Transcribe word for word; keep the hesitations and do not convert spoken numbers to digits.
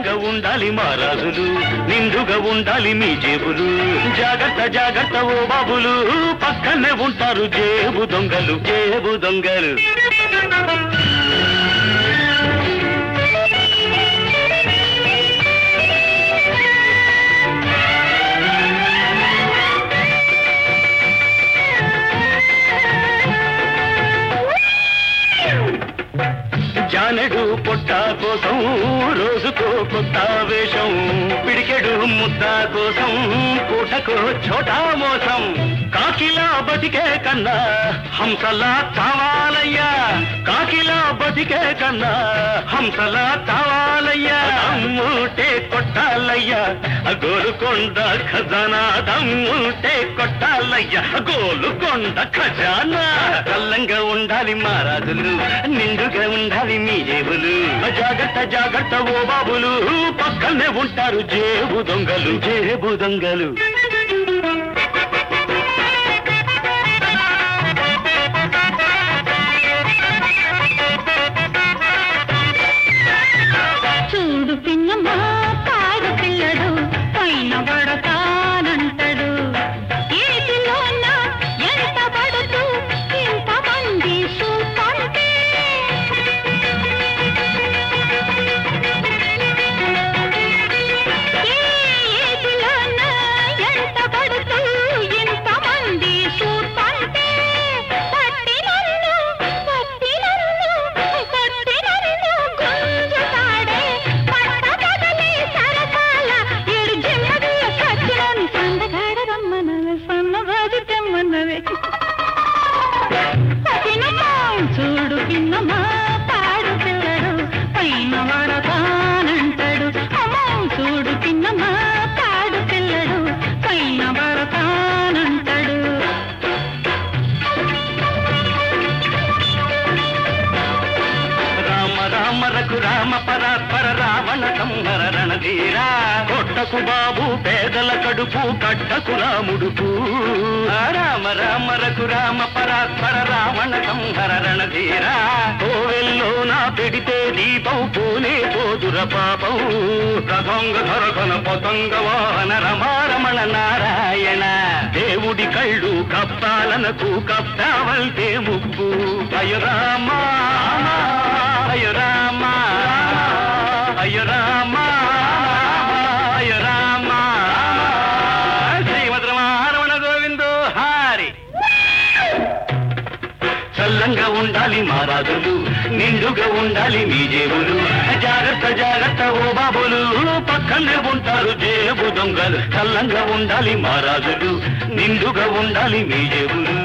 చల్లంగా ఉండాలి మా రాజులు, నిండుగా ఉండాలి మీ జేబులు. జాగ్రత్త జాగ్రత్త ఓ బాబులు, పక్కనే ఉంటారు జేబు దొంగలు, జేబు దొంగలు. జానెడు పొట్ట కోసం రోజుకో కొత్త వేషం, పిడికెడు ముద్ద కోసం పూటకో చోటా మోసం. కాకిలా బతికే కన్నా హంసలా చావాలయ్యా, కాకిలా బతికే కన్నా హంసలా చావాలయ్యా. దమ్ముంటే కొట్టాలయ్యా గోలుకొండ ఖజానా, దమ్ముంటే కొట్టాలయ్యా గోలుకొండ ఖజానా. చల్లంగా ఉండాలి మా రాజులు, నిండుగా ఉండాలి మీ జేబులు. జాగ్రత్త జాగ్రత్త ఓ బాబులు, పక్కనే ఉంటారు జేబు దొంగలు, జేబు దొంగలు. చూడు పిన్నమ్మా పాడు పిల్లడు పైన పడతానంటాడు, ఏటిలోన ఎంత పడుతూ ఇంతమంది చూపంటే. ఏటిలోన ఎంత పడుతూ ఇంతమంది చూపంటే. పట్టి నన్ను పట్టి నన్ను పట్టి నన్ను గుంజుతాడే, పట్ట బదలే సరసాల ఏడు జిమ్మదుల కచ్చులోని సందగాడ రమ్మనవే, సన్నగాజు తెమ్మన్నవే. పిన్నమ్మా చూడు పిన్నమ్మా పాడు పిల్లడు పైన పడతానంటాడు, అమ్మో చూడు పిన్నమ్మా పాడు పిల్లడు పైన పడతానంటాడు. రామ రామ రఘురామ పరాత్పర రావణ సంహర రణధీరా, కొట్టకు బాబు పేదల కడుపు కట్టకు రాముడుపు. రామ రామ రఘురామ పరాత్పర రావణ సంహర రణధీరా, కోవెల్లో నా పెడితే దీపం పోనే పోదుర పాపం. రథంగ ధరకన పతంగ వాహన రమారమణ నారాయణ, దేవుడి కళ్ళు కప్పాలనకు కప్పావల్తే ముప్పు. అయ్య రామ అయ్య రామ అయ్య రామ అయ్య రామ. శ్రీమద్ రమణ గోవిందో హారి. చల్లంగా ఉండాలి మా రాజులు, నిండుగా ఉండాలి మీ జేబులు. జాగ్రత్త జాగ్రత్త ఓ బాబులు, పక్కనే ఉంటారు జేబు దొంగలు. చల్లంగా ఉండాలి మా రాజులు, నిండుగా ఉండాలి మీ జేబులు.